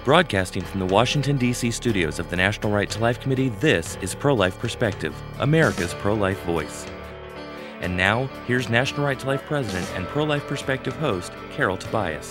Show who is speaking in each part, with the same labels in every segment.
Speaker 1: Broadcasting from the Washington, D.C. studios of the National Right to Life Committee, this is Pro-Life Perspective, America's pro-life voice. And now, here's National Right to Life President and Pro-Life Perspective host, Carol Tobias.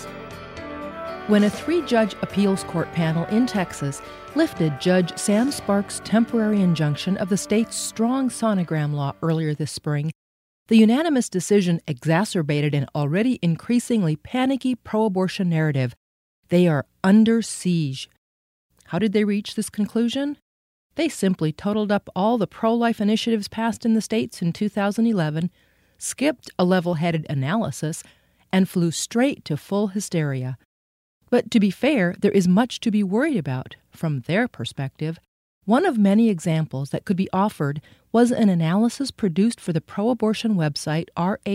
Speaker 2: When a three-judge appeals court panel in Texas lifted Judge Sam Sparks' temporary injunction of the state's strong sonogram law earlier this spring, the unanimous decision exacerbated an already increasingly panicky pro-abortion narrative. They are under siege. How did they reach this conclusion? They simply totaled up all the pro-life initiatives passed in the states in 2011, skipped a level-headed analysis, and flew straight to full hysteria. But to be fair, there is much to be worried about from their perspective. One of many examples that could be offered was an analysis produced for the pro-abortion website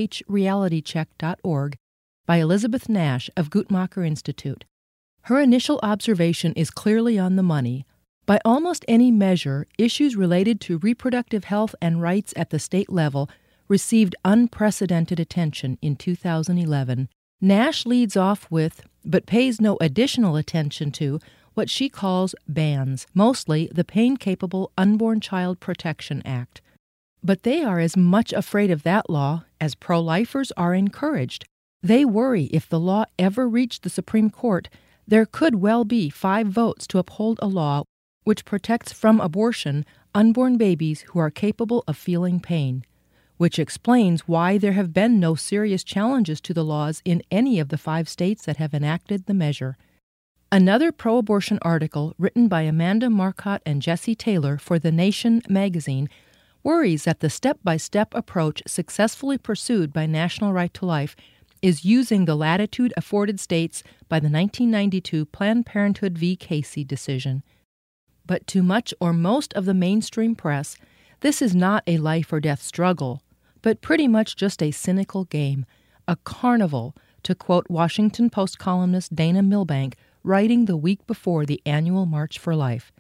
Speaker 2: rhrealitycheck.org by Elizabeth Nash of Guttmacher Institute. Her initial observation is clearly on the money. By almost any measure, issues related to reproductive health and rights at the state level received unprecedented attention in 2011. Nash leads off with, but pays no additional attention to, what she calls bans, mostly the Pain-Capable Unborn Child Protection Act. But they are as much afraid of that law as pro-lifers are encouraged. They worry if the law ever reached the Supreme Court, there could well be 5 votes to uphold a law which protects from abortion unborn babies who are capable of feeling pain, which explains why there have been no serious challenges to the laws in any of the 5 states that have enacted the measure. Another pro-abortion article written by Amanda Marcotte and Jesse Taylor for The Nation magazine worries that the step-by-step approach successfully pursued by National Right to Life is using the latitude afforded states by the 1992 Planned Parenthood v. Casey decision. But to much or most of the mainstream press, this is not a life-or-death struggle, but pretty much just a cynical game, a carnival, to quote Washington Post columnist Dana Milbank, writing the week before the annual March for Life.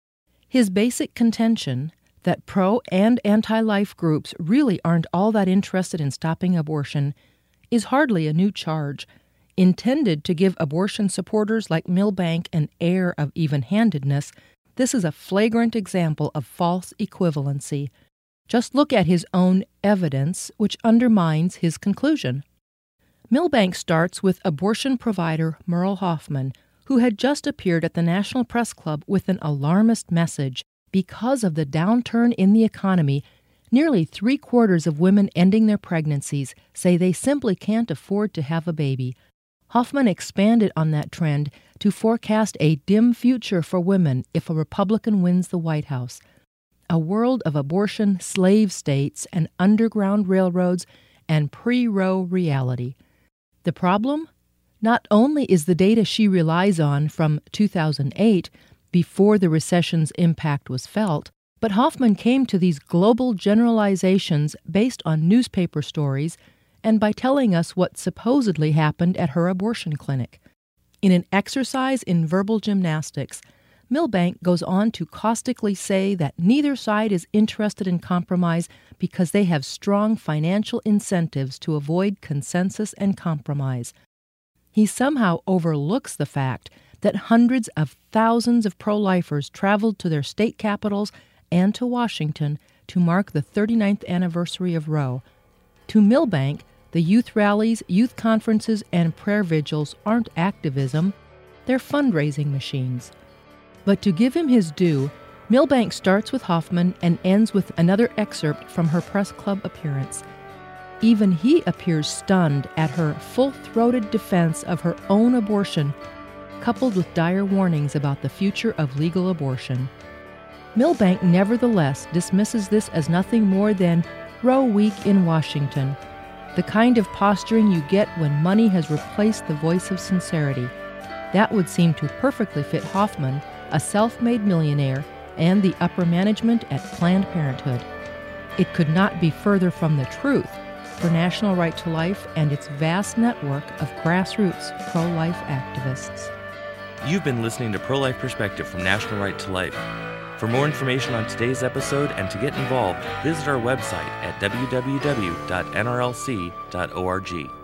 Speaker 2: His basic contention, that pro- and anti-life groups really aren't all that interested in stopping abortion, is hardly a new charge. Intended to give abortion supporters like Milbank an air of even-handedness, this is a flagrant example of false equivalency. Just look at his own evidence, which undermines his conclusion. Milbank starts with abortion provider Merle Hoffman, who had just appeared at the National Press Club with an alarmist message. Because of the downturn in the economy, nearly 3/4 of women ending their pregnancies say they simply can't afford to have a baby. Hoffman expanded on that trend to forecast a dim future for women if a Republican wins the White House. A world of abortion slave states and underground railroads and pre-Roe reality. The problem? Not only is the data she relies on from 2008, before the recession's impact was felt, but Hoffman came to these global generalizations based on newspaper stories and by telling us what supposedly happened at her abortion clinic. In an exercise in verbal gymnastics, Milbank goes on to caustically say that neither side is interested in compromise because they have strong financial incentives to avoid consensus and compromise. He somehow overlooks the fact that hundreds of thousands of pro-lifers traveled to their state capitals and to Washington to mark the 39th anniversary of Roe. To Milbank, the youth rallies, youth conferences, and prayer vigils aren't activism, they're fundraising machines. But to give him his due, Milbank starts with Hoffman and ends with another excerpt from her press club appearance. Even he appears stunned at her full-throated defense of her own abortion, coupled with dire warnings about the future of legal abortion. Milbank nevertheless dismisses this as nothing more than Roe Week in Washington, the kind of posturing you get when money has replaced the voice of sincerity. That would seem to perfectly fit Hoffman, a self-made millionaire, and the upper management at Planned Parenthood. It could not be further from the truth for National Right to Life and its vast network of grassroots pro-life activists.
Speaker 1: You've been listening to Pro-Life Perspective from National Right to Life. For more information on today's episode and to get involved, visit our website at www.nrlc.org.